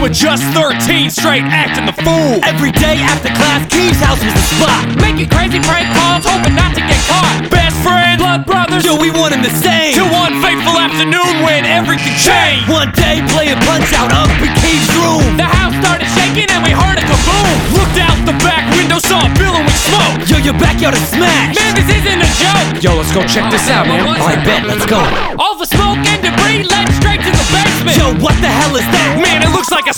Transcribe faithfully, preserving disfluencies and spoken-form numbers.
but just thirteen, straight acting the fool. Every day after class, Keith's house was the spot. Making crazy prank calls, hoping not to get caught. Best friends, blood brothers, Yo, we want him the same. till one fateful afternoon when everything changed. One day, playing Punch Out up in Keith's room. The house started shaking and we heard a kaboom. Looked out the back window, saw a billowing smoke. Yo, your backyard is smashed. Man, this isn't a joke. Yo, let's go check this out, man. Alright, bet, let's go. All the smoke and debris led straight to the basement. Yo, what the hell is that? Man, it looks like a